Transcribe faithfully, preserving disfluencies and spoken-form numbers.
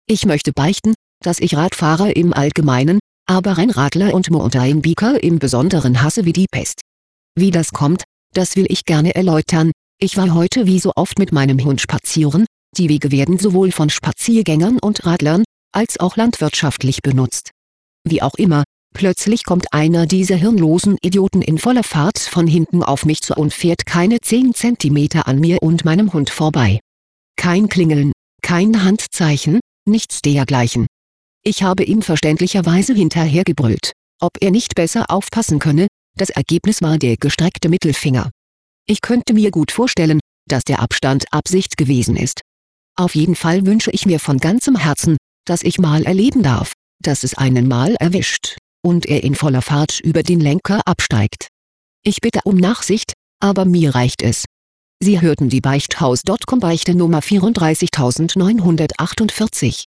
Ich möchte beichten, dass ich Radfahrer im Allgemeinen, aber Rennradler und Mountainbiker im Besonderen hasse wie die Pest. Wie das kommt, das will ich gerne erläutern. Ich war heute wie so oft mit meinem Hund spazieren. Die Wege werden sowohl von Spaziergängern und Radlern, als auch landwirtschaftlich benutzt. Wie auch immer, plötzlich kommt einer dieser hirnlosen Idioten in voller Fahrt von hinten auf mich zu und fährt keine zehn Zentimeter an mir und meinem Hund vorbei. Kein Klingeln, kein Handzeichen, nichts dergleichen. Ich habe ihm verständlicherweise hinterhergebrüllt, ob er nicht besser aufpassen könne. Das Ergebnis war der gestreckte Mittelfinger. Ich könnte mir gut vorstellen, dass der Abstand Absicht gewesen ist. Auf jeden Fall wünsche ich mir von ganzem Herzen, dass ich mal erleben darf, dass es einen mal erwischt, und er in voller Fahrt über den Lenker absteigt. Ich bitte um Nachsicht, aber mir reicht es. Sie hörten die Beichthaus Punkt com Beichte Nummer vierunddreißigtausendneunhundertachtundvierzig.